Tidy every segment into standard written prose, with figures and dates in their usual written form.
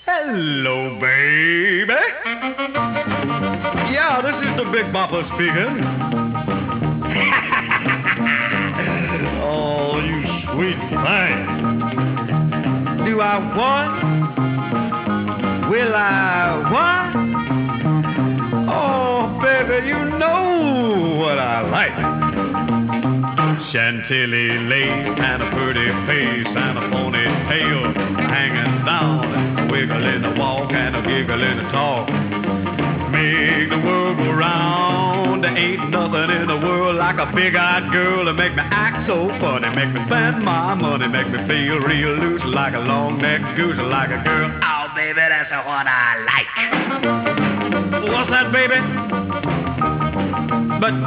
Hello, baby. Yeah, this is the Big Bopper speaking. Oh, you sweet thing. Do I want? Will I what? Oh, baby, you know what I like. Chantilly lace and a pretty face and a ponytail hanging down, a wiggle in the walk and a giggle in the talk. Make the world go round. There ain't nothing in the world like a big-eyed girl to make me act so funny, make me spend my money, make me feel real loose like a long-necked goose, like a girl. Oh, baby, that's what I like. What's that, baby? But,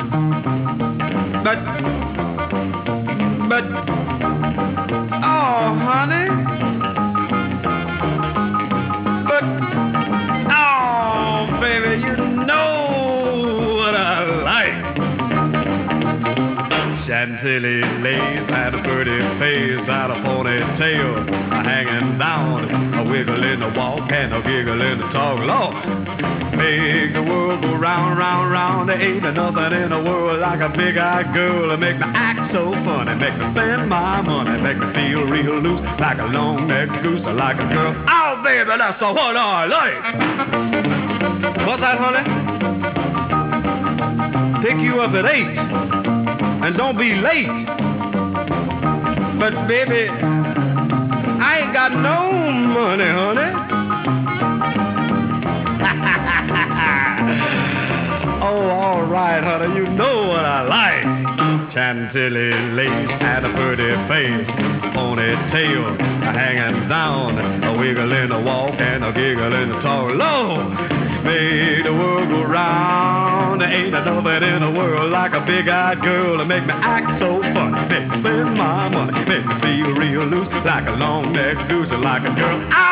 oh, honey. But, oh, baby, you know what I like. Chantilly lace and a pretty face and a ponytail hanging down, a wiggle in the walk and a giggle in the talk. Lord, make the world go round, round, round. There ain't nothing in the world like a big-eyed girl to make me act so funny, make me spend my money, make me feel real loose like a long-necked goose, like a girl. Oh, baby, that's what I like. What's that, honey? Pick you up at 8 and don't be late. But, baby, I ain't got no money, honey. Oh, all right, honey, you know what I like. Chantilly lace and a pretty face, ponytail hanging down, a wiggle in the walk and a giggle in the talk. Lord, make the world go round. There ain't nothing in the world like a big-eyed girl to make me act so funny, make me spend my money, make me feel real loose like a long-necked goose, like a girl.